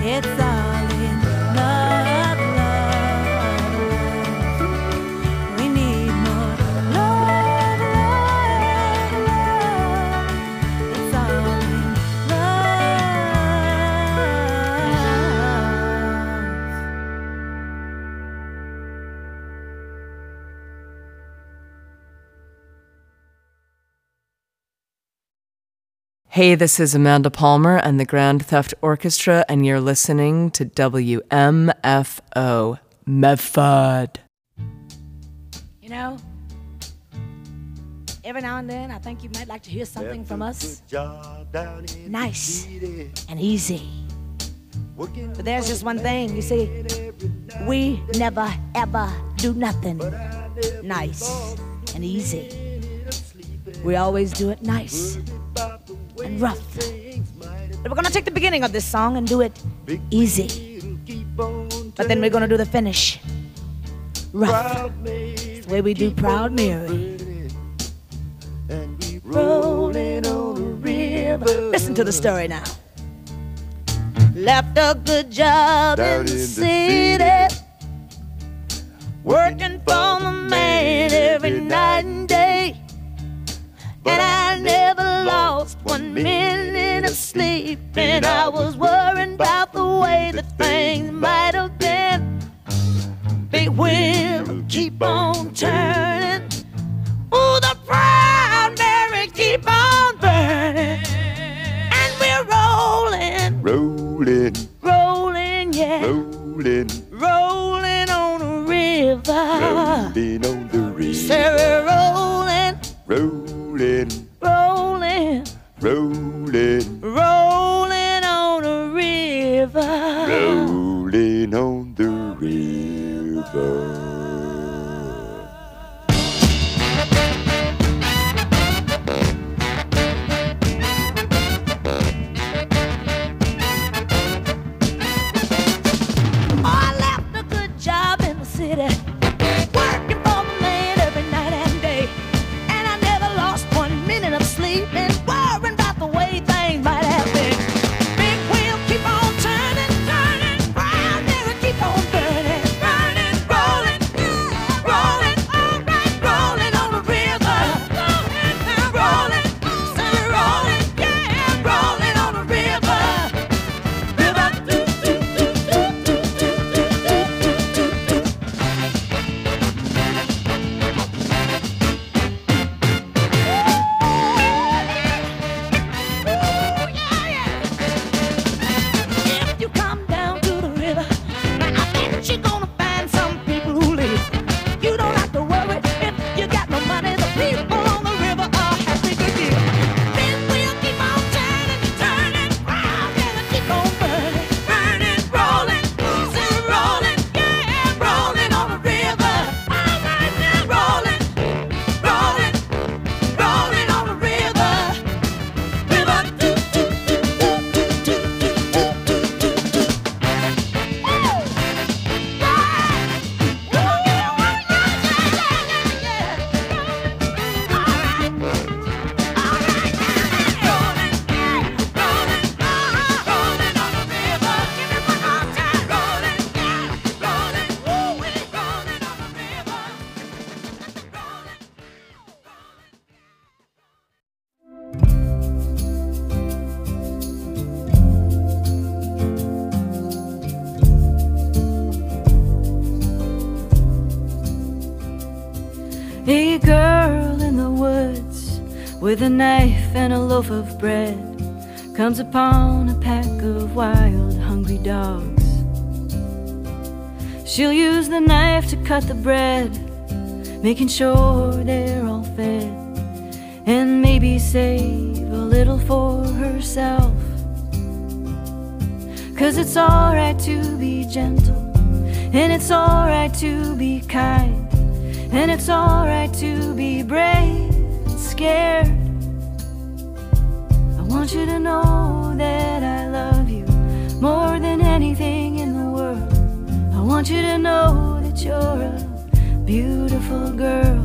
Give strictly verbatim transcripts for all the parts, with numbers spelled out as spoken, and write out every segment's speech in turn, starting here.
It's all in love, love. We need more love, love, love. It's all in Hey, this is Amanda Palmer and the Grand Theft Orchestra, and you're listening to W M F O, Medford. You know, every now and then I think you might like to hear something from us. Nice and easy. But there's just one thing, you see, we never ever do nothing nice and easy. We always do it nice and rough. But we're gonna take the beginning of this song and do it easy. But then we're gonna do the finish rough. It's the way we do Proud Mary. Rolling on a river. Listen to the story now. Left a good job in the city, working for the man every night and day. And I never lost one minute of sleep, and I was worrying about the way that things might have been. Big wheel keep on turning. Ooh, the Proud Mary keep on burning. And we're rolling, rolling, rolling, yeah, rolling, rolling on the river. rolling on the river. Say we're rolling, rolling, rolling, rolling, rolling on the river. rolling on the river. Oh, I left a good job in the city, working for the man every night and day. And I never lost one minute of sleep, and worrying about the way things might have been. Big wheel keep on turning, turning, Proud Mary keep on burning, burning, rolling, rolling, all right, rolling on the river, rolling, still rolling, yeah, rolling on the river, river, do, do, do, do, do, do, do, do, do, do. If you come down to the river, now I bet you're gonna find some people who live. You don't have to worry if you got no money. The people on the river are happy to give. Big wheel keep on turning, turning, Proud Mary keep on burning, burning, rolling, still rolling, yeah, rolling on the river. All right now, rolling, rolling, rolling on the river. River, do, do, do, do, do, do, do, do, do, do. Woo! Right! Woo! Yeah, yeah, yeah, yeah. All right. All right. Rolling, yeah, rolling, uh-huh, rolling on the river. Give me one more time. Rolling, yeah, rolling, woo, we rolling on the river. Rolling. A girl in the woods with a knife and a loaf of bread comes upon a pack of wild, hungry dogs. She'll use the knife to cut the bread, making sure they're all fed, and maybe save a little for herself. 'Cause it's alright to be gentle, and it's alright to be kind, and it's alright to be brave and scared. I want you to know that I love you more than anything in the world. I want you to know that you're a beautiful girl.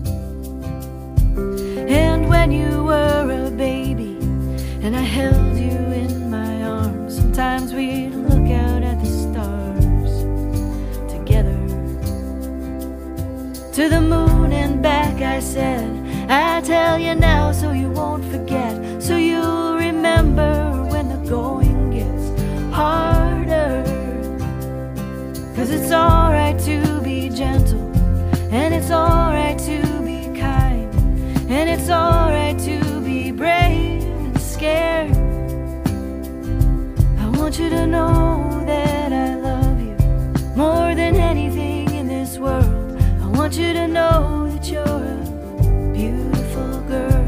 And when you were a baby and I held you in my arms, sometimes we'd look to the moon and back, I said. I tell you now so you won't forget, so you'll remember when the going gets harder. Cause it's alright to be gentle, and it's alright to be kind, and it's alright to be brave and scared. I want you to know that I love you more than anything in this world. I want you to know that you're a beautiful girl.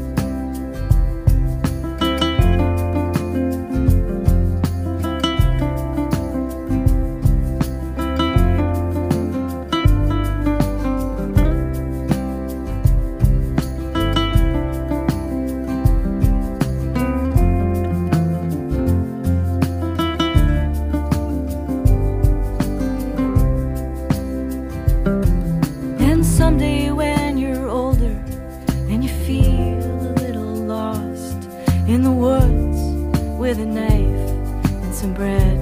With a knife and some bread.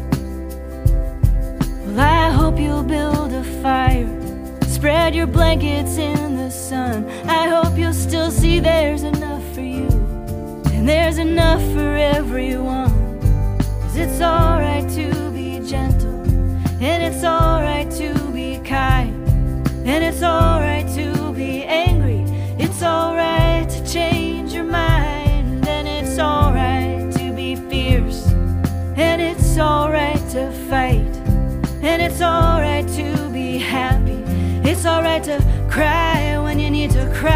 Well, I hope you'll build a fire, spread your blankets in the sun. I hope you'll still see there's enough for you, and there's enough for everyone. Cause it's alright to be gentle, and it's alright to be kind, and it's alright to be angry. It's alright to change your mind, and it's alright, and it's alright to fight, and it's alright to be happy. It's alright to cry when you need to cry,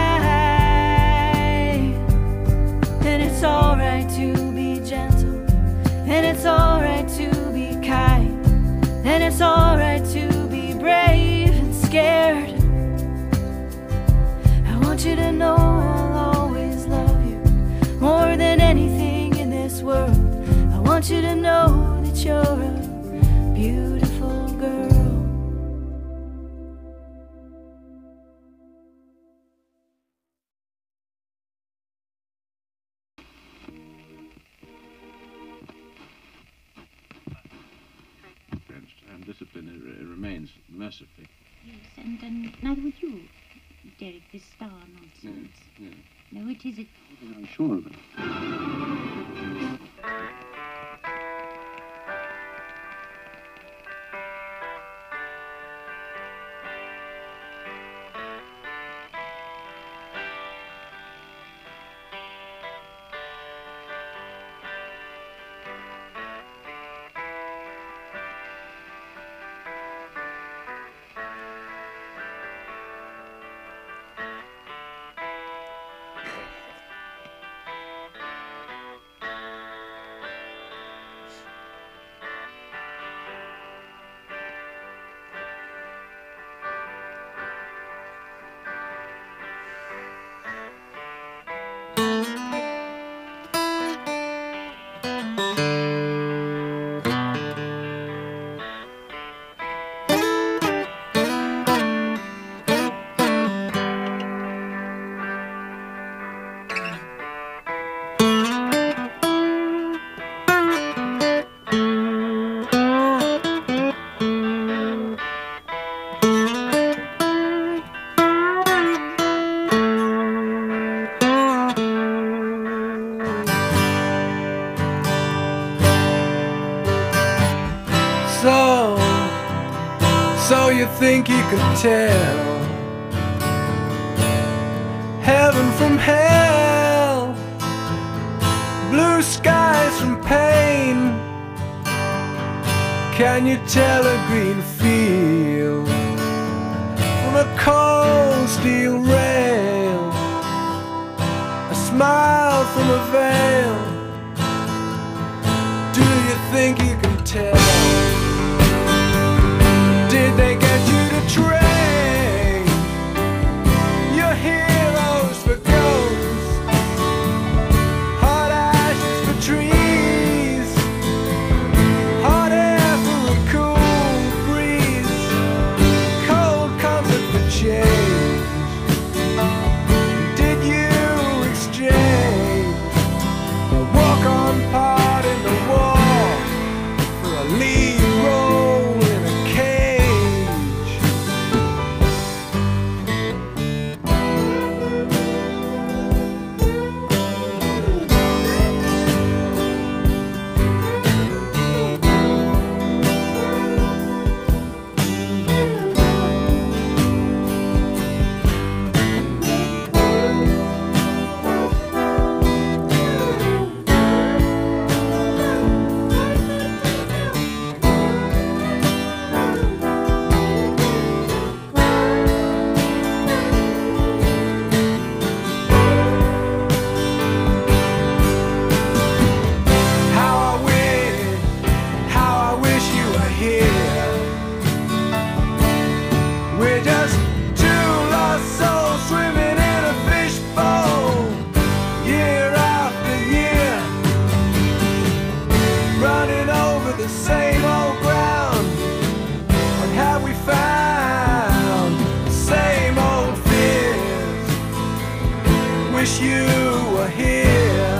and it's alright to be gentle, and it's alright to be kind, and it's alright to be brave and scared. I want you to know I'll always love you more than anything in this world. I want you to know that you're a beautiful girl. And discipline it, it remains mercifully. Yes, and, and neither would you, Derek, this star nonsense. Yeah, yeah. No, it isn't. I'm sure of it. Think you could tell heaven from hell, blue skies from pain? Can you tell a green field from a cold steel rail, a smile from a veil? Do you think you can tell? Did they get you to trade your heroes for ghosts, hot ashes for trees, hot air for a cool breeze, cold comfort for change? Did you exchange a walk-on part in the war for a lead role in a cage? the same old ground? Or have we found the same old fears? Wish you were here.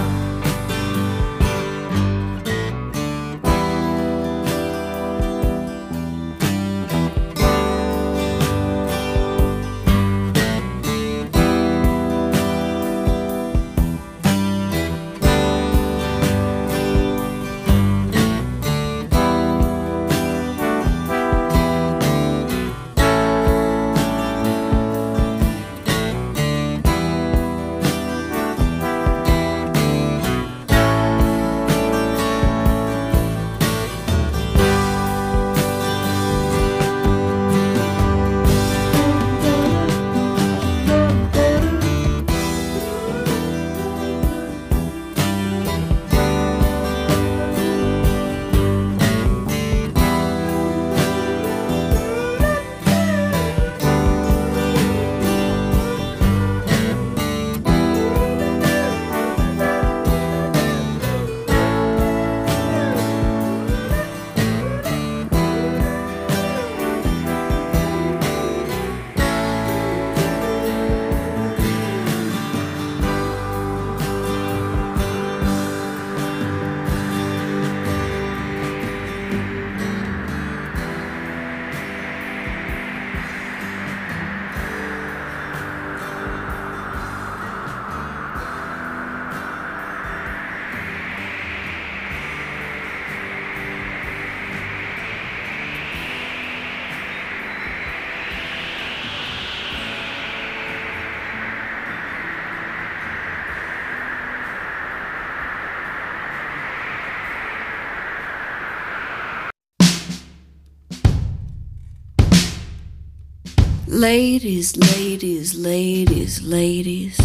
Ladies, ladies, ladies, ladies.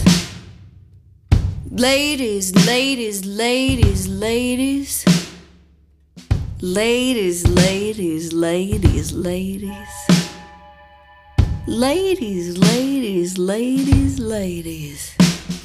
Ladies, ladies, ladies, ladies. Ladies, ladies, ladies, ladies. Ladies, ladies, ladies, ladies.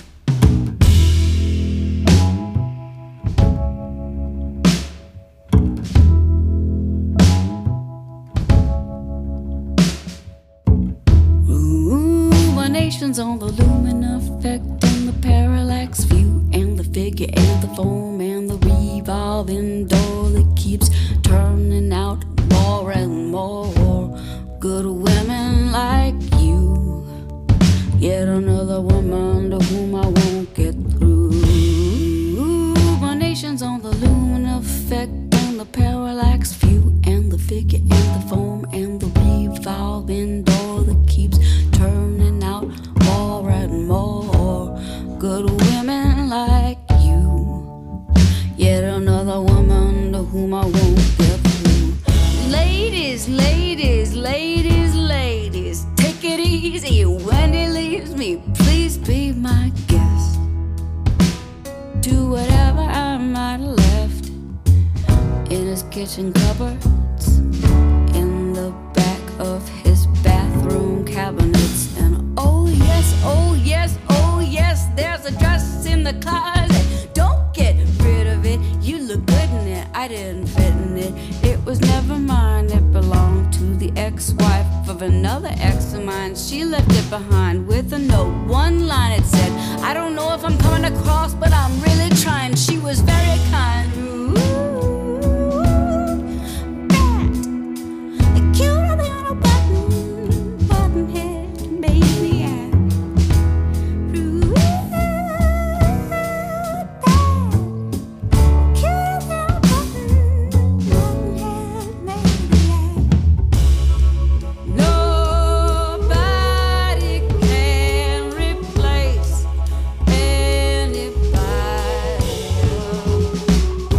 On the lumen effect and the parallax view and the figure and the foam and the revolving door that keeps turning out more and more good women like you. Yet another woman to whom I won't get through. My nation's on the lumen effect and the parallax view and the figure and the foam and the revolving door that keeps turning out more and more good women like you. Yet another woman to whom I won't get through. Ladies, ladies, ladies, ladies, take it easy when he leaves me. Please be my guest. Do whatever I might have left in his kitchen cupboards, in the back of his bathroom cabinets. And oh yes, oh yes, oh yes, there's a dress in the closet. Don't get rid of it, you look good in it. I didn't fit in it, it was never mine. It belonged to the ex-wife of another ex of mine. She left it behind with a note, one line it said, I don't know if I'm coming across, but I'm really trying. She was very kind. Ooh, that, cuter than a button, button head, baby. Ooh, that, cuter than a button, button head, baby. Nobody can replace anybody else.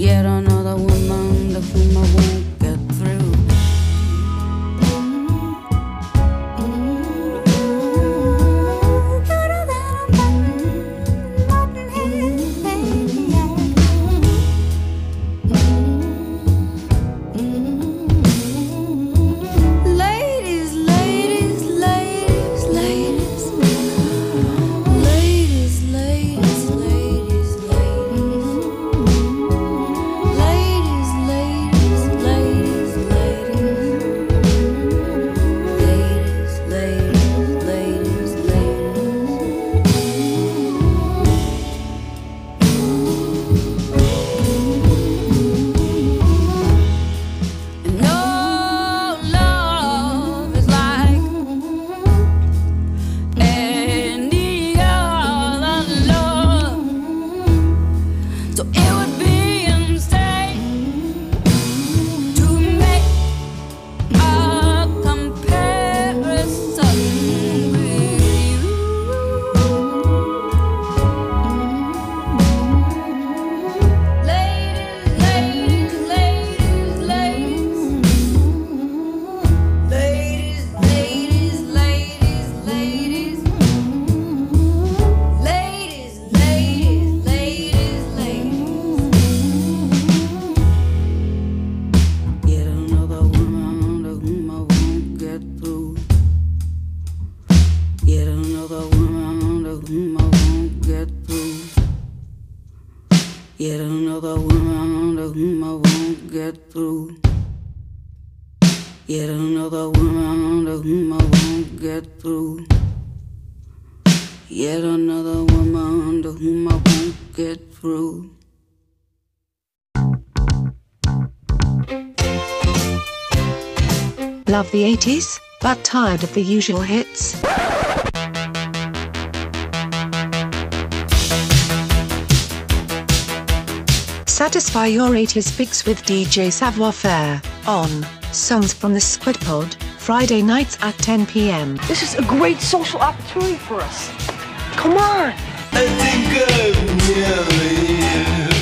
Yet another woman to whom I won't get through. Yet another woman to whom I won't get through. Yet another woman to whom I won't get through. Yet another woman to whom I won't get through. Love the eighties, but tired of the usual hits? Satisfy your eighties fix with D J Savoir Faire on Songs from the Squid Pod, Friday nights at ten p m. This is a great social opportunity for us. Come on! I think I've nearly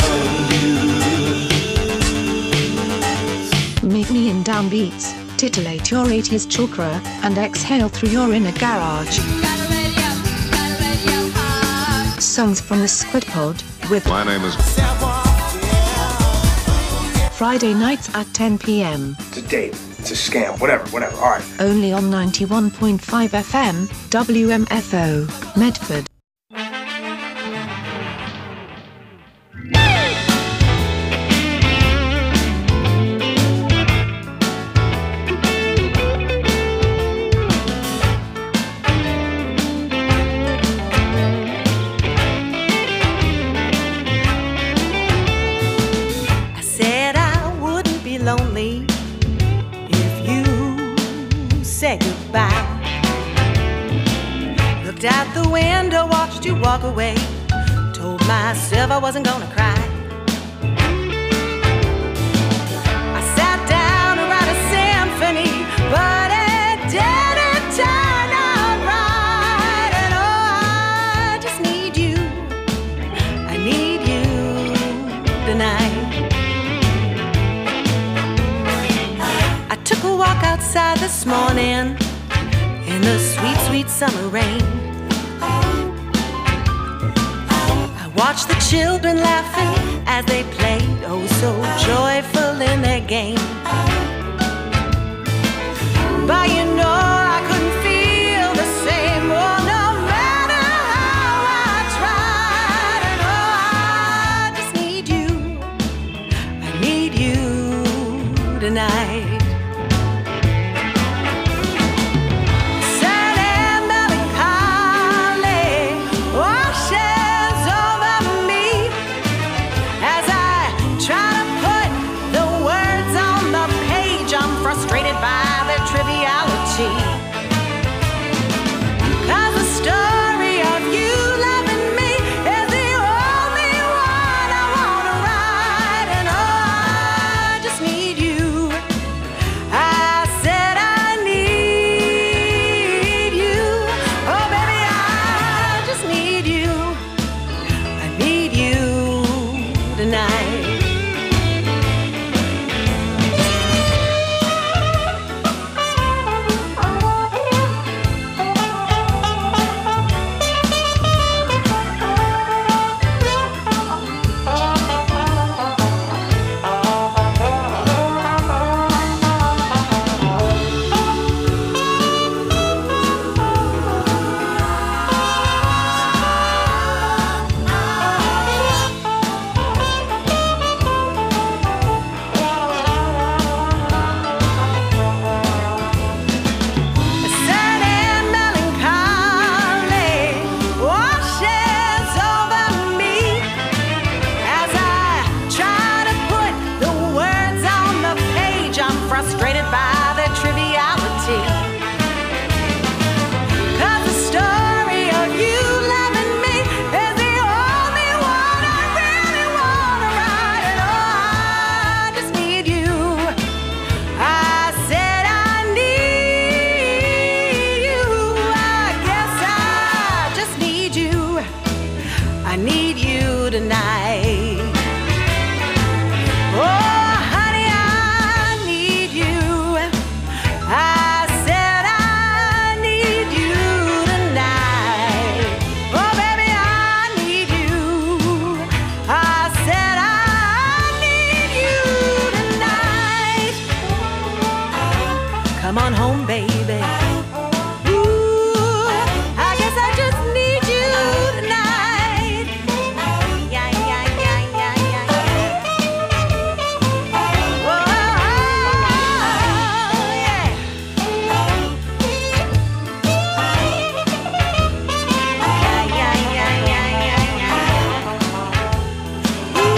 found you. Meet me in downbeats, titillate your eighties chakra, and exhale through your inner garage. Songs from the Squid Pod with My name is Friday nights at ten p m. It's a date. It's a scam. Whatever, whatever. All right. Only on ninety-one point five F M, W M F O, Medford. Out the window, watched you walk away. Told myself I wasn't gonna cry. I sat down to write a symphony, but it didn't turn out right. And oh, I just need you. I need you tonight. I took a walk outside this morning in the sweet, sweet summer rain. Watch the children laughing as they played, oh so joyful in their game. But you know I couldn't feel the same, oh no matter how I tried. And oh, I just need you, I need you tonight. Come on home, baby. Ooh, I guess I just need you tonight. Yeah, yeah, yeah, yeah, yeah, yeah. Oh, yeah. Yeah, yeah, yeah, yeah, yeah, yeah. Ooh,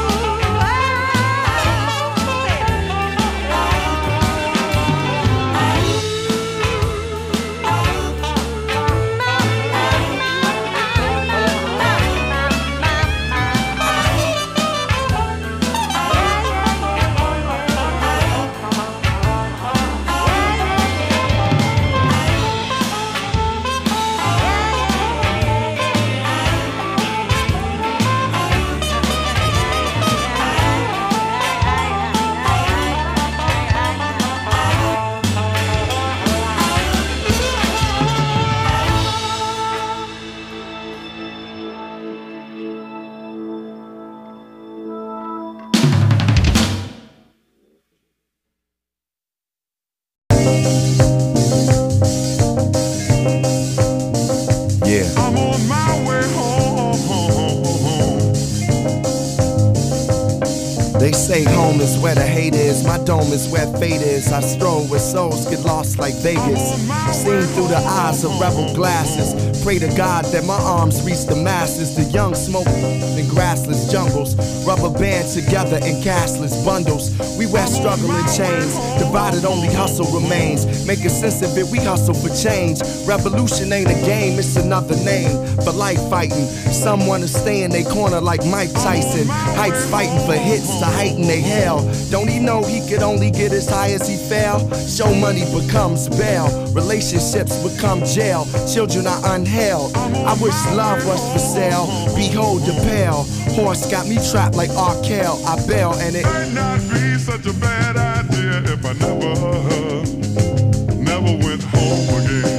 Yeah. I'm on my way home. They say home is where the hate is. My dome is where fate is. I stroll where souls get lost like Vegas. Seen through the eyes of rebel glasses. Pray to God that my arms reach the masses. The young smoke in grassless jungles. Rubber band together in cashless bundles. We wear struggle in chains. Divided only hustle remains. Making sense of it, we hustle for change. Revolution ain't a game, it's another name for life fighting. Some wanna stay in their corner like Mike Tyson. Hypes fighting for hits to heighten they hell. Don't he know he could only get as high as he fell? Show money becomes bail. Relationships become jail. Children are unheld. I wish love was for sale. Behold the pale. Horse got me trapped like R. Kell. I bail and it might not be such a bad idea if I never, never went home again.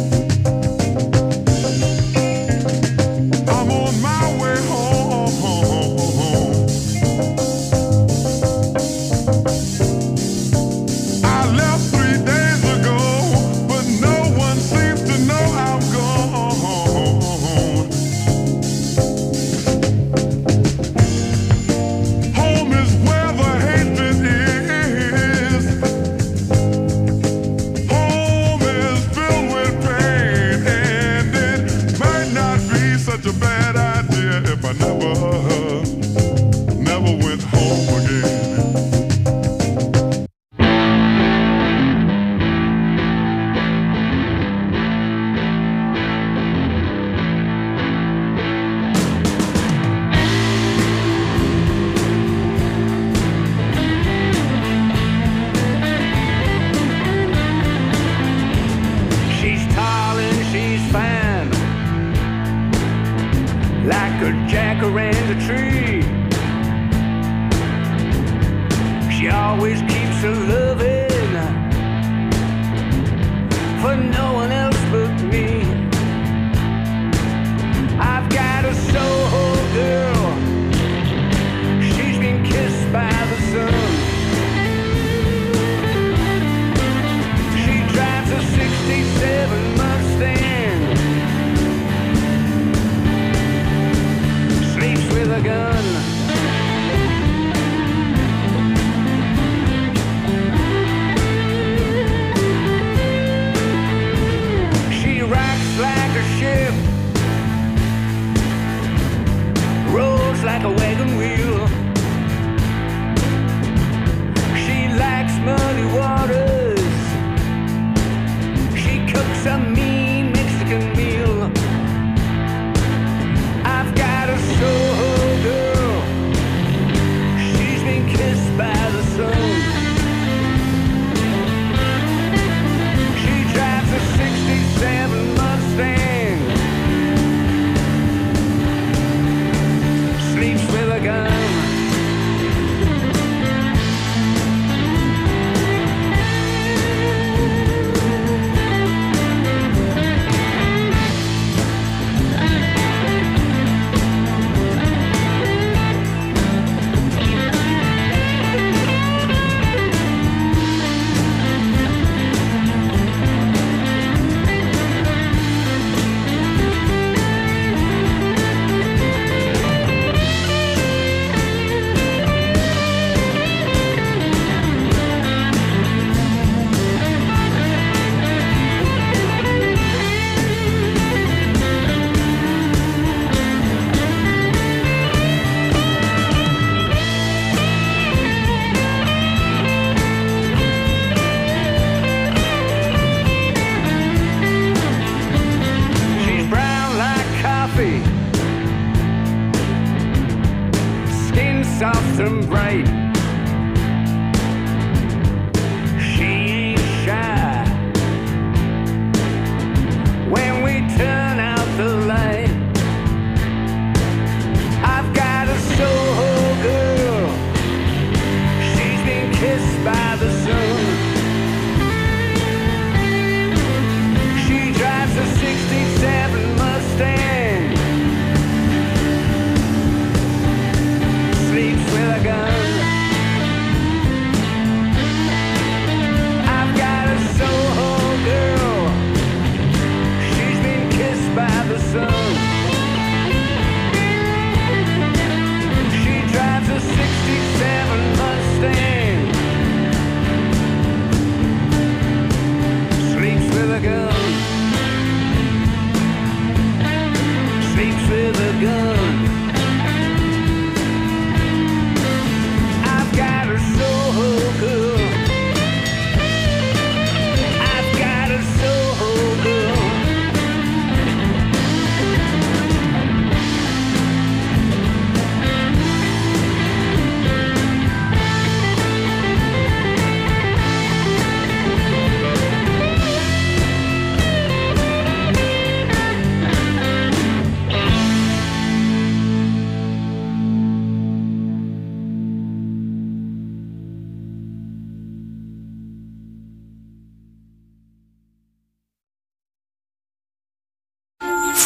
I'm on my way home. I left three days ago, but no one seems to know I'm gone. Home is where the hatred is.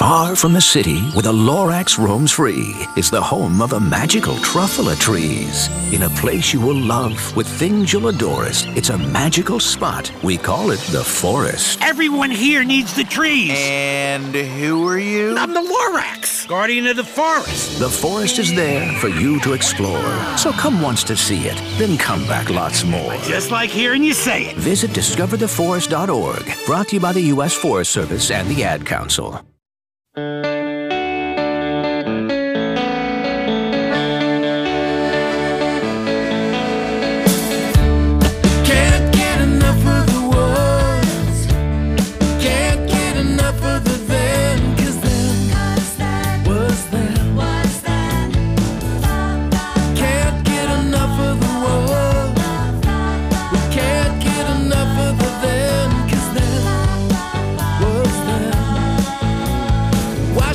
Far from the city, where the Lorax roams free, is the home of the magical truffula trees. In a place you will love, with things you'll adore it. It's a magical spot. We call it the forest. Everyone here needs the trees. And who are you? I'm the Lorax, guardian of the forest. The forest is there for you to explore. So come once to see it, then come back lots more. Just like hearing you say it. Visit discover the forest dot org. Brought to you by the U S Forest Service and the Ad Council. Can't get enough of the was. Can't get enough of the then. 'Cause then was then. Can't get enough of the was. We can't get enough of the then. 'Cause then was then. Why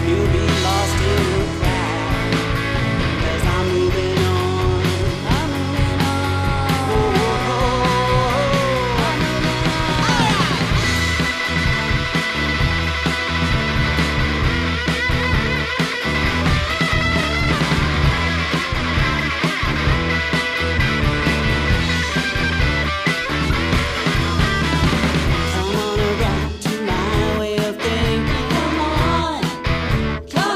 you'll be lost in the crowd. 'Cause I'm moving on, I'm moving on. Oh, oh, oh, oh. I'm moving Come on around to my way of thinking. Come on, come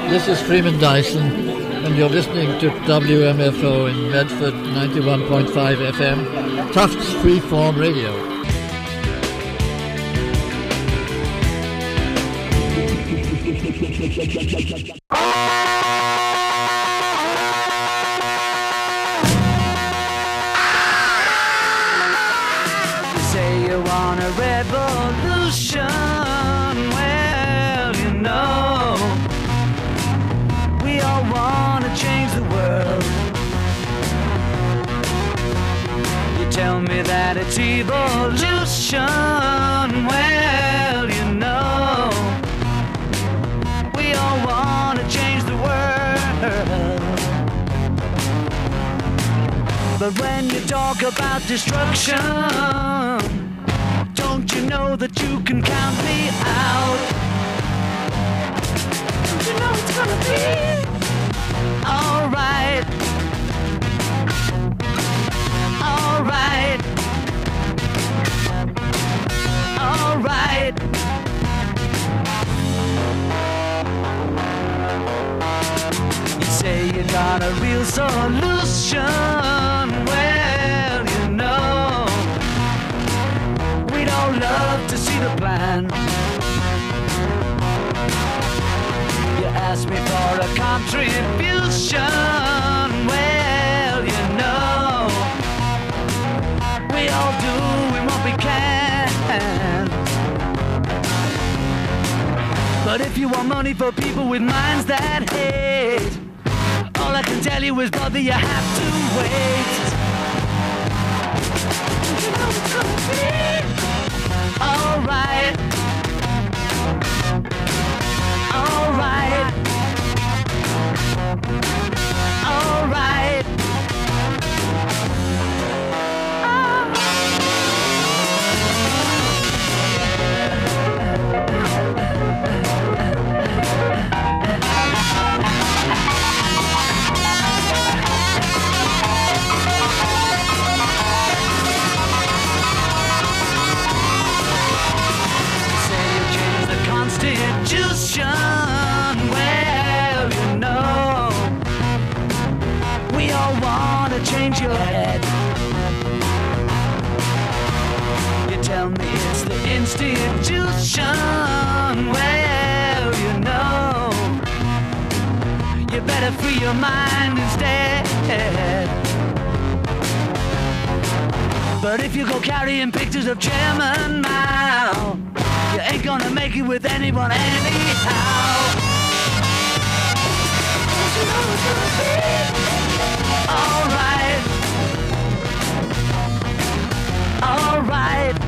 This is Freeman Dyson, and you're listening to W M F O in Medford, ninety-one point five F M, Tufts Freeform Radio. You say you want a revolution. Well, you know, we all want to change the world. You tell me that it's evolution. Well, you know, we all want to change the world. But when you talk about destruction, don't you know that you can count me out? Don't you know it's gonna be alright? Alright. Alright. You say you got a real solution. Well, you know, we'd all love to see the plan. You ask me for a contribution. Well, you know, we all do what we can. But if you want money for people with minds that hate, all I can tell you is, brother, you have to wait. You know it's gonna be alright. Alright. Alright. Constitution, well, you know, we all want to change your head. You tell me it's the institution, well, you know, you better free your mind instead. But if you go carrying pictures of Chairman Mao, you ain't gonna make it with anyone anyhow. Don't you know it's gonna be alright. Alright.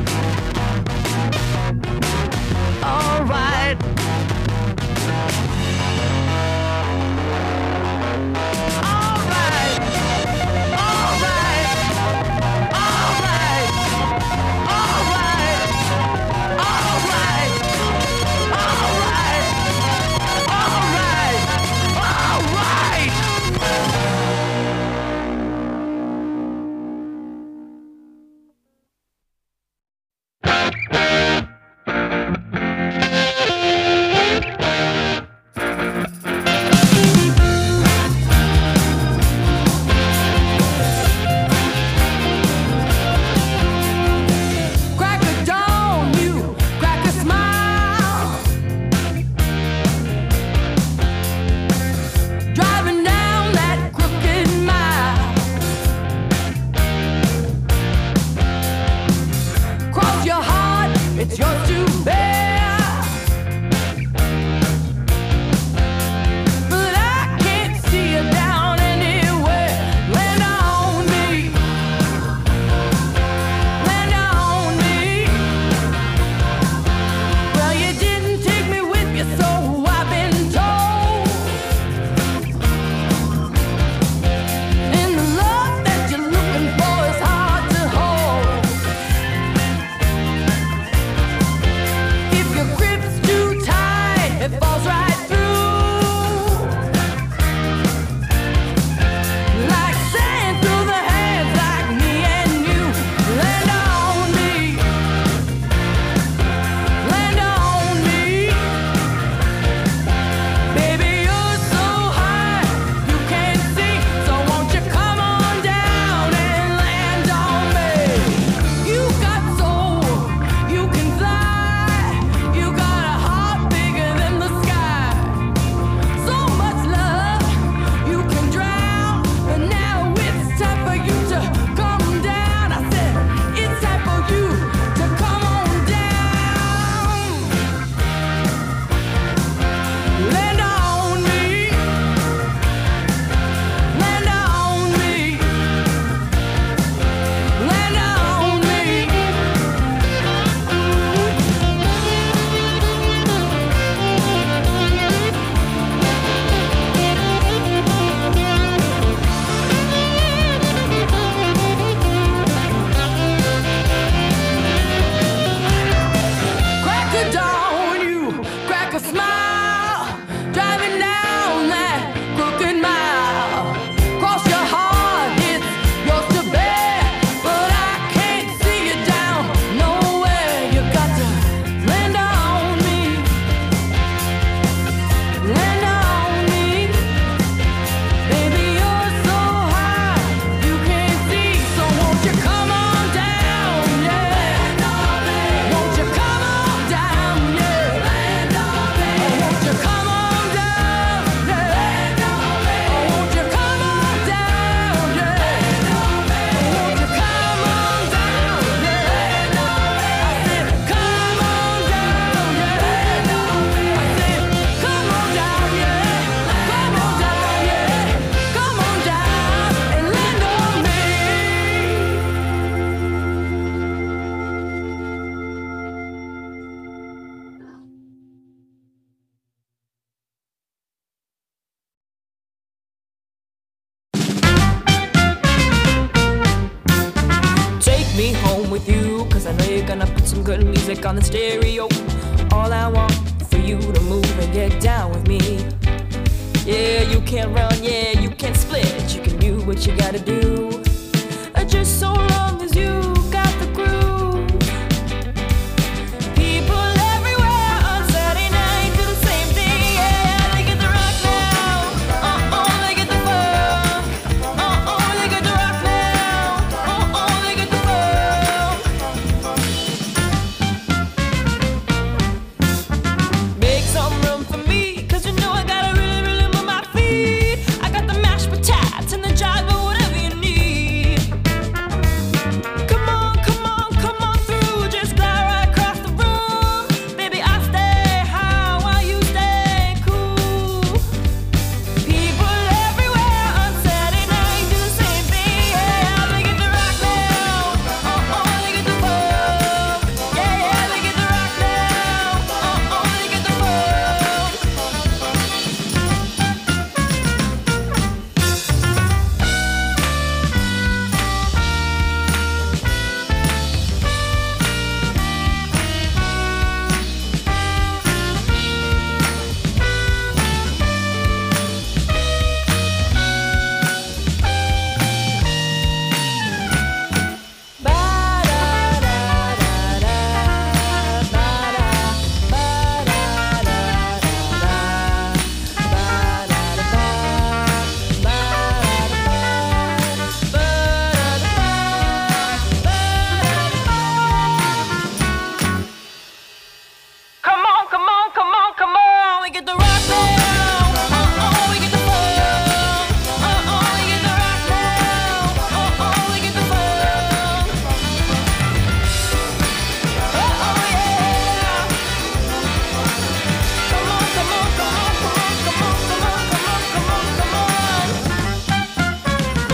some good music on the stereo. All I want for you to move and get down with me. Yeah, you can't run, yeah, you can't split. You can do what you gotta do. Uh, Just so long as you got the groove. People everywhere on Saturday night do the same thing. Yeah, they get the rock now. Uh-oh, they get the funk. Uh-oh, they get the rock now. Uh-oh, they get the funk. Make some room for me, 'cause you know I gotta really, really move my feet. I got the mashed potatoes and the jive or whatever you need. Come on, come on, come on through. Just glide right across the room. Baby, I stay high while you stay cool. People everywhere on Saturday night do the same thing. Yeah, they get the rock now. Uh-oh, they get the funk. Yeah, yeah, they get the rock now. Uh-oh, they get the funk. Come on, come on, come on, come on. We get the rock now. Uh-oh, we get the funk. Uh-oh, we get the rock now. Uh-oh, we get the funk. Uh-oh, yeah. Come on, come on, come on, come on, come on, come on, come on, come on, come on.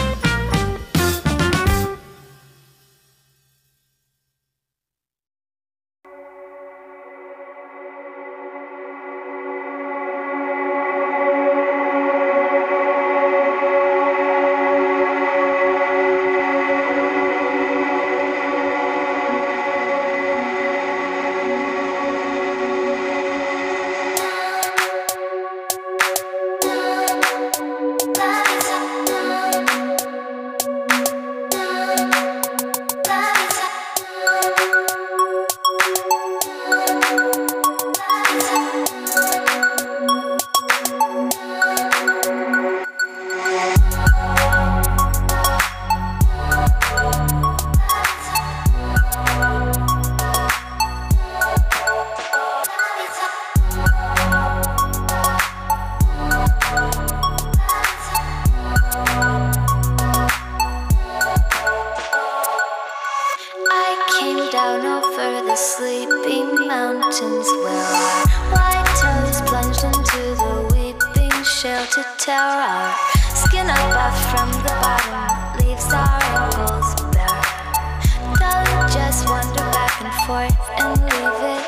I came down over the sleepy mountains where our white toes plunged into the weeping shale to tear our skin up off from the bottom, leaves our ankles bare. Don't just wander back and forth and leave it.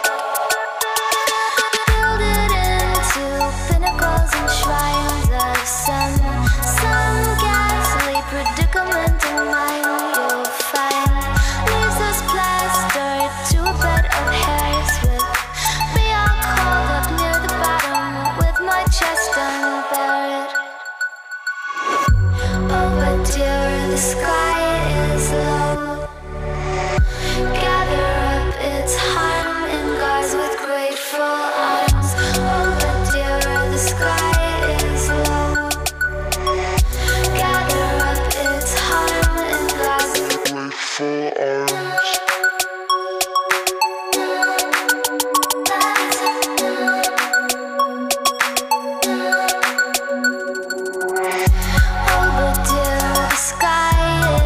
Build it into pinnacles and shrines of sun. Some ghastly predicament in mind you'll find leaves us plastered to a bed of hairs with me all curled up near the bottom with my chest unbared. Oh, but dear, the sky is low. Gather up its harm in guards with grateful arms. Oh, but dear, the sky is low. Gather up its harm in guards with grateful arms. Oh, but dear, the sky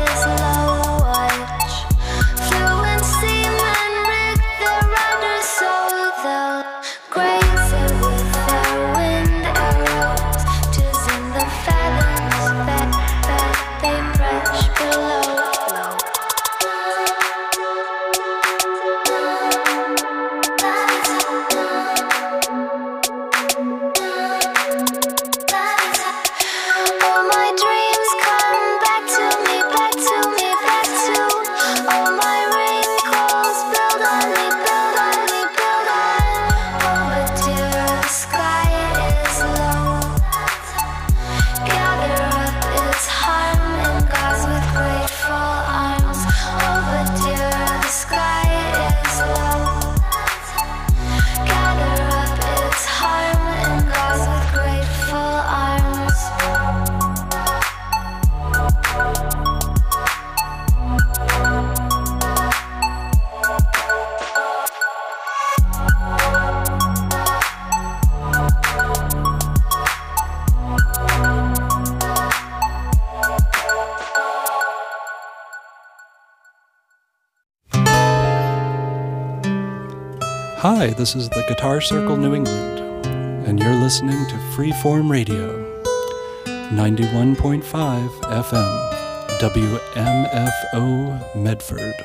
Hi, this is the Guitar Circle New England, and you're listening to Freeform Radio, ninety-one point five F M, W M F O Medford.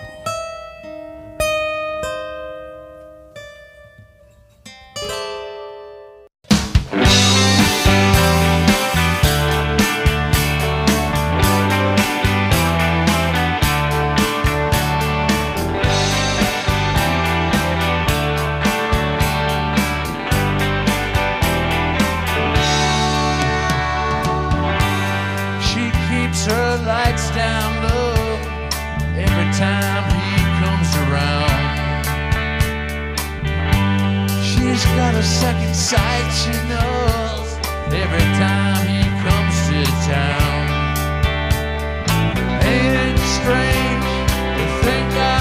Strange to think I